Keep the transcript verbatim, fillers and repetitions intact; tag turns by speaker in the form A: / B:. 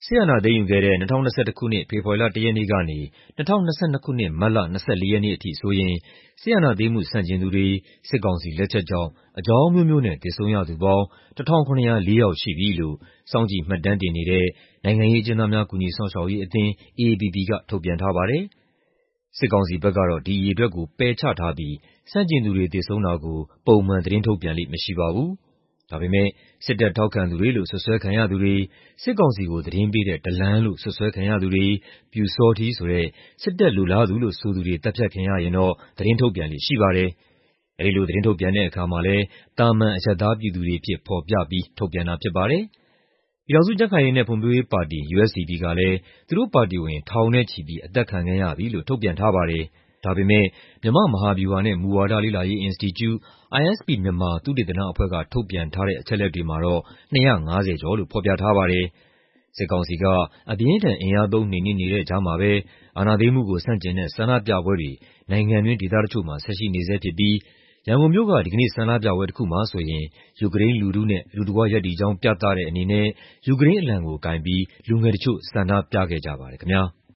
A: စစ်အာဏာသိမ်းယူခဲ့တဲ့ ၂၀၂၁ ခုနှစ်၊ ဖေဖော်ဝါရီလ ၁ ရက်နေ့ကနေ ၂၀၂၂ ခုနှစ်၊ မတ်လ ၂၄ ရက်နေ့အထိဆိုရင် စစ်အာဏာသိမ်းမှု ဆန့်ကျင်သူတွေ၊ စစ်ကောင်စီလက်ချက်ကြောင့် အကြောင်းအမျိုးမျိုးနဲ့ သေဆုံးရသူပေါင်း ၁,၇၀၄ ယောက်ရှိပြီလို့ စောင့်ကြည့်မှတ်တမ်းတင်နေတဲ့ နိုင်ငံရေးအကျဉ်းသားများ ကူညီစောင့်ရှောက်ရေးအသင်း အေအေပီပီ က ထုတ်ပြန်ထားပါတယ်။ စစ်ကောင်စီဘက်ကတော့ ဒီအရေအတွက်ကို ပယ်ချထားပြီး ဆန့်ကျင်သူတွေ သေဆုံးတာကို ပုံမှန် သတင်းထုတ်ပြန်လေ့မရှိပါဘူး။ ဒါပေမယ့် စစ်တပ်ထောက်ခံသူတွေလို့ စွပ်စွဲခံရသူတွေ၊ စစ်ကောင်စီကို သတင်းပေးတဲ့ ဒလန်လို့ စွပ်စွဲခံရသူတွေ၊ ပျူစောထီးဆိုတဲ့ စစ်တပ်လိုလားသူလို့ဆိုသူတွေ သတ်ဖြတ်ခံရရင်တော့ သတင်းထုတ်ပြန်လေ့ရှိပါတယ်။ အဲဒီလို သတင်းထုတ်ပြန်တဲ့အခါမှာလည်း သာမန် အရပ်သားပြည်သူတွေအဖြစ် ဖော်ပြပြီး ထုတ်ပြန်တာဖြစ်ပါတယ်။ ပြည်ထောင်စုကြံ့ခိုင်ရေးနဲ့ ဖွံ့ဖြိုးရေးပါတီ ယူအက်စ်ဒီပီ ကလည်း သူတို့ပါတီဝင် ထောင်နဲ့ချီပြီး အသတ်ခံခဲ့ရပြီလို့ ထုတ်ပြန်ထားပါတယ်။ ဒါပေမယ့် မြန်မာ့မဟာဗျူဟာနဲ့ မူဝါဒလေ့လာရေးအင်စတီကျု အိုင်အက်စ်ပီ မြန်မာ သုတေသနအဖွဲ့က ထုတ်ပြန်ထားတဲ့ အချက်အလက်တွေမှာတော့ ၂၅၀ ကျော်လို့ ဖော်ပြထားပါတယ်။ စစ်ကောင်စီက အပြင်းအထန် အင်အားသုံး နှိမ်နင်းနေတဲ့ကြားမှာပဲ အာဏာသိမ်းမှုကို ဆန့်ကျင်တဲ့ ဆန္ဒပြပွဲတွေ နိုင်ငံတွင်း ဒေသတချို့မှာ ဆက်ရှိနေဆဲဖြစ်ပြီး ရန်ကုန်မြို့က ဒီကနေ့ ဆန္ဒပြပွဲတခုမှာဆိုရင် ယူကရိန်းလူထုနဲ့ အတူတကွရပ်တည်ကြောင်း ပြသတဲ့အနေနဲ့ ယူကရိန်းအလံကိုကိုင်ပြီး လူငယ်တချို့ ဆန္ဒပြခဲ့ကြပါတယ်ခင်ဗျား။